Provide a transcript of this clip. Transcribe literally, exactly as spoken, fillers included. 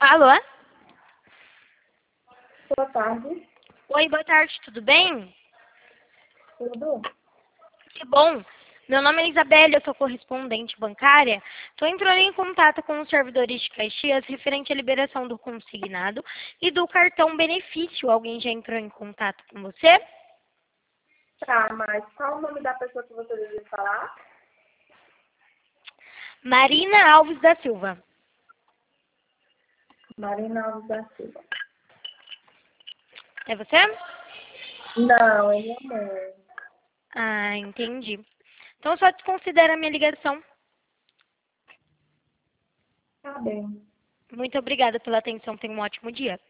Alô? Boa tarde. Oi, boa tarde, tudo bem? Tudo? Que bom. Meu nome é Isabelle, eu sou correspondente bancária. Estou entrando em contato com os servidores de Caxias referente à liberação do consignado e do cartão benefício. Alguém já entrou em contato com você? Tá, mas qual o nome da pessoa que você deseja falar? Marina Alves da Silva. Marina Alves da Silva. É você? Não, é minha mãe. Ah, entendi. Então só desconsidera a minha ligação. Tá bem. Muito obrigada pela atenção. Tenha um ótimo dia.